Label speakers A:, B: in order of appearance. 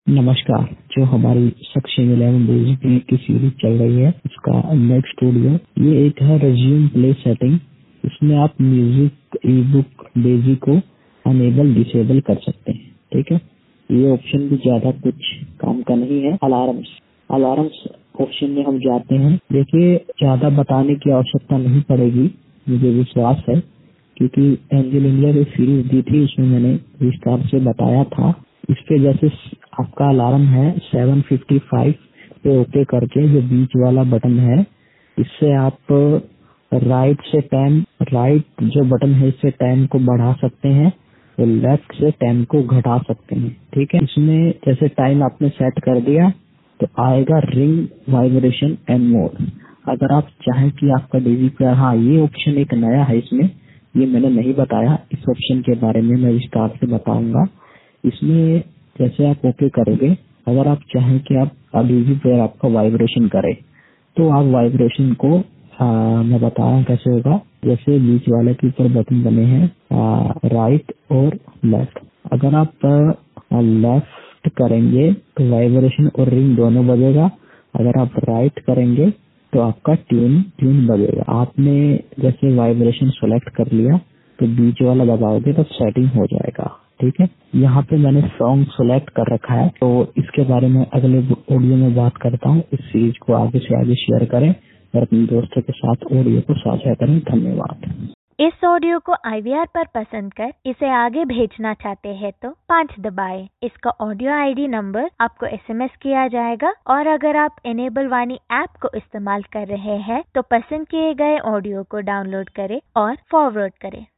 A: नमस्कार। जो हमारी सेक्शन 11 बेसिक की सीरीज चल रही है उसका नेक्स्ट ऑडियो ये एक है रिज्यूम प्ले सेटिंग। इसमें आप म्यूजिक ई बुक बेसिक को अनेबल डिसेबल कर सकते हैं। ठीक है, ये ऑप्शन भी ज्यादा कुछ काम का नहीं है। अलार्म्स ऑप्शन में हम जाते हैं। देखिए, ज्यादा बताने की आवश्यकता नहीं पड़ेगी, मुझे विश्वास है, क्योंकि एंजल इंडिया जो सीरीज दी थी उसमें मैंने विस्तार से बताया था। इस पे जैसे आपका अलार्म है 7:55 पे ओके करके जो बीच वाला बटन है, इससे आप राइट जो बटन है इससे टाइम को बढ़ा सकते हैं और लेफ्ट से टाइम को घटा सकते हैं। ठीक है, इसमें जैसे टाइम आपने सेट कर दिया तो आएगा रिंग वाइब्रेशन एंड मोर। अगर आप चाहें कि आपका डीजी प्लेयर, हाँ ये ऑप्शन एक नया है इसमें, ये मैंने नहीं बताया। इस ऑप्शन के बारे में मैं विस्तार से बताऊंगा। इसमें जैसे आप ओके करोगे, अगर आप चाहें कि आप डीजी प्लेयर आपका वाइब्रेशन करे तो आप वाइब्रेशन को मैं बता रहा हूँ कैसे होगा। जैसे बीच वाले के ऊपर बटन बने हैं राइट और लेफ्ट। अगर आप लेफ्ट करेंगे तो वाइब्रेशन और रिंग दोनों बजेगा। अगर आप राइट करेंगे तो आपका ट्यून बजेगा। आपने जैसे वाइब्रेशन सेलेक्ट कर लिया तो बीच वाला दबाओगे तो सेटिंग हो जाएगा। ठीक है, यहाँ पे मैंने सॉन्ग सेलेक्ट कर रखा है, तो इसके बारे में अगले ऑडियो में बात करता हूँ। इस सीरीज को आगे से आगे शेयर करें और अपने दोस्तों के साथ ऑडियो को साझा करें। धन्यवाद।
B: इस ऑडियो को IVR पर पसंद कर इसे आगे भेजना चाहते हैं तो 5 दबाएं। इसका ऑडियो ID नंबर आपको SMS किया जाएगा और अगर आप इनेबल वाणी ऐप को इस्तेमाल कर रहे हैं तो पसंद किए गए ऑडियो को डाउनलोड करें और फॉरवर्ड करें।